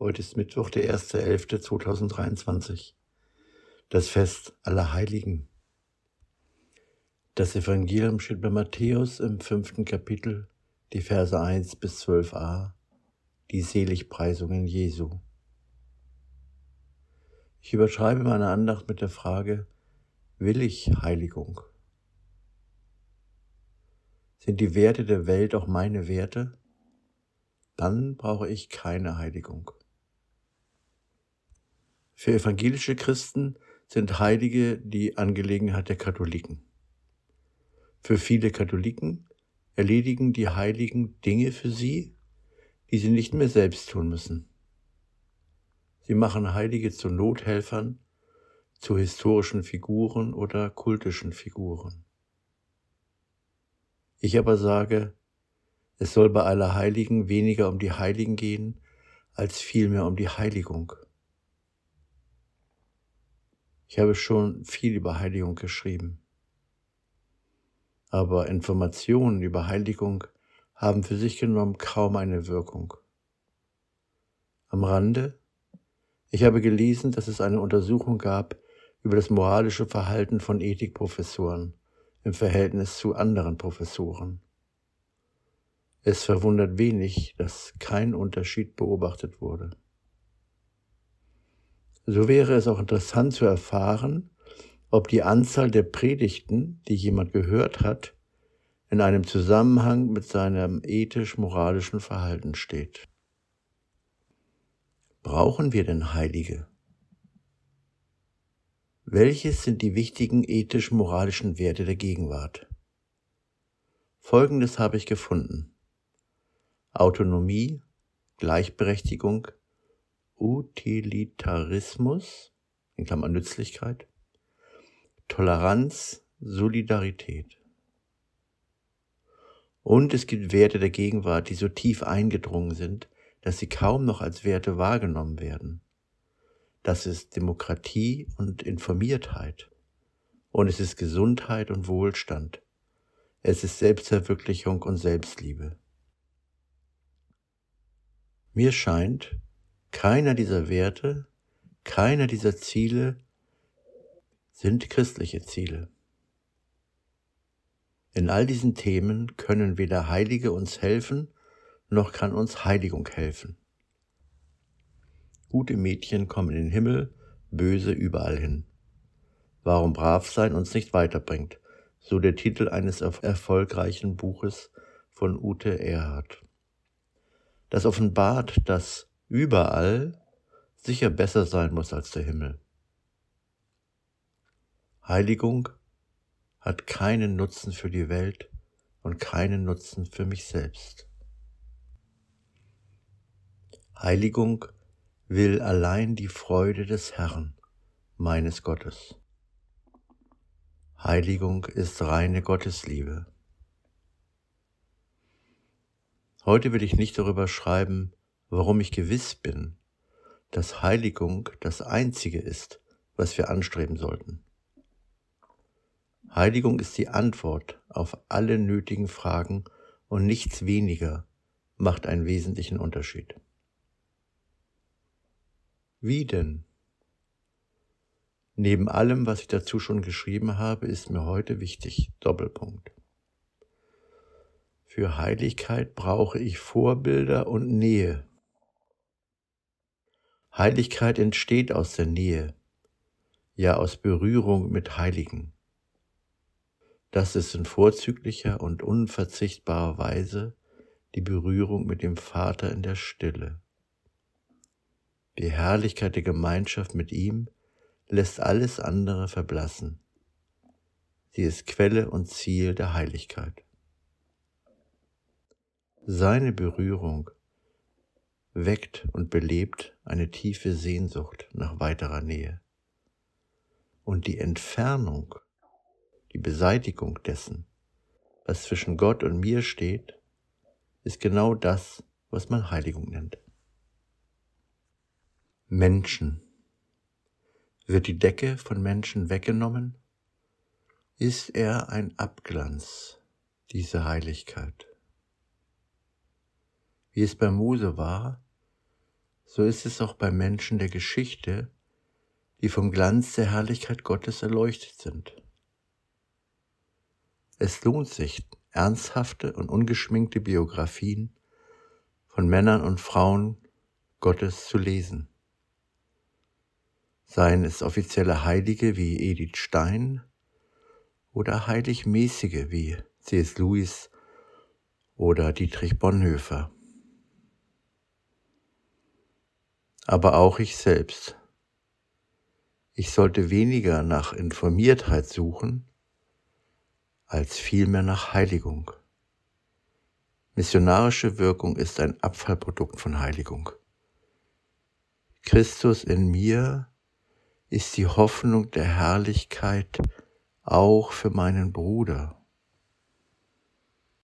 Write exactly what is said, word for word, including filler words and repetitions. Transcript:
Heute ist Mittwoch, der erster elfter zweitausenddreiundzwanzig, das Fest aller Heiligen. Das Evangelium steht bei Matthäus im fünften Kapitel, die Verse eins bis zwölf a, die Seligpreisungen Jesu. Ich überschreibe meine Andacht mit der Frage: Will ich Heiligung? Sind die Werte der Welt auch meine Werte? Dann brauche ich keine Heiligung. Für evangelische Christen sind Heilige die Angelegenheit der Katholiken. Für viele Katholiken erledigen die Heiligen Dinge für sie, die sie nicht mehr selbst tun müssen. Sie machen Heilige zu Nothelfern, zu historischen Figuren oder kultischen Figuren. Ich aber sage, es soll bei aller Heiligen weniger um die Heiligen gehen, als vielmehr um die Heiligung. Ich habe schon viel über Heiligung geschrieben, aber Informationen über Heiligung haben für sich genommen kaum eine Wirkung. Am Rande: Ich habe gelesen, dass es eine Untersuchung gab über das moralische Verhalten von Ethikprofessoren im Verhältnis zu anderen Professoren. Es verwundert wenig, dass kein Unterschied beobachtet wurde. So wäre es auch interessant zu erfahren, ob die Anzahl der Predigten, die jemand gehört hat, in einem Zusammenhang mit seinem ethisch-moralischen Verhalten steht. Brauchen wir denn Heilige? Welches sind die wichtigen ethisch-moralischen Werte der Gegenwart? Folgendes habe ich gefunden: Autonomie, Gleichberechtigung, Utilitarismus, in Klammern Nützlichkeit, Toleranz, Solidarität. Und es gibt Werte der Gegenwart, die so tief eingedrungen sind, dass sie kaum noch als Werte wahrgenommen werden. Das ist Demokratie und Informiertheit. Und es ist Gesundheit und Wohlstand. Es ist Selbstverwirklichung und Selbstliebe. Mir scheint, keiner dieser Werte, keiner dieser Ziele sind christliche Ziele. In all diesen Themen können weder Heilige uns helfen, noch kann uns Heiligung helfen. Gute Mädchen kommen in den Himmel, böse überall hin. Warum brav sein uns nicht weiterbringt, so der Titel eines erfolgreichen Buches von Ute Erhard. Das offenbart, dass überall sicher besser sein muss als der Himmel. Heiligung hat keinen Nutzen für die Welt und keinen Nutzen für mich selbst. Heiligung will allein die Freude des Herrn, meines Gottes. Heiligung ist reine Gottesliebe. Heute will ich nicht darüber schreiben, warum ich gewiss bin, dass Heiligung das Einzige ist, was wir anstreben sollten. Heiligung ist die Antwort auf alle nötigen Fragen und nichts weniger macht einen wesentlichen Unterschied. Wie denn? Neben allem, was ich dazu schon geschrieben habe, ist mir heute wichtig: Doppelpunkt. Für Heiligkeit brauche ich Vorbilder und Nähe. Heiligkeit entsteht aus der Nähe, ja aus Berührung mit Heiligen. Das ist in vorzüglicher und unverzichtbarer Weise die Berührung mit dem Vater in der Stille. Die Herrlichkeit der Gemeinschaft mit ihm lässt alles andere verblassen. Sie ist Quelle und Ziel der Heiligkeit. Seine Berührung weckt und belebt eine tiefe Sehnsucht nach weiterer Nähe. Und die Entfernung, die Beseitigung dessen, was zwischen Gott und mir steht, ist genau das, was man Heiligung nennt. Menschen. Wird die Decke von Menschen weggenommen, ist er ein Abglanz, diese Heiligkeit. Wie es bei Mose war, so ist es auch bei Menschen der Geschichte, die vom Glanz der Herrlichkeit Gottes erleuchtet sind. Es lohnt sich, ernsthafte und ungeschminkte Biografien von Männern und Frauen Gottes zu lesen. Seien es offizielle Heilige wie Edith Stein oder heiligmäßige wie C S Lewis oder Dietrich Bonhoeffer. Aber auch ich selbst. Ich sollte weniger nach Informiertheit suchen, als vielmehr nach Heiligung. Missionarische Wirkung ist ein Abfallprodukt von Heiligung. Christus in mir ist die Hoffnung der Herrlichkeit auch für meinen Bruder.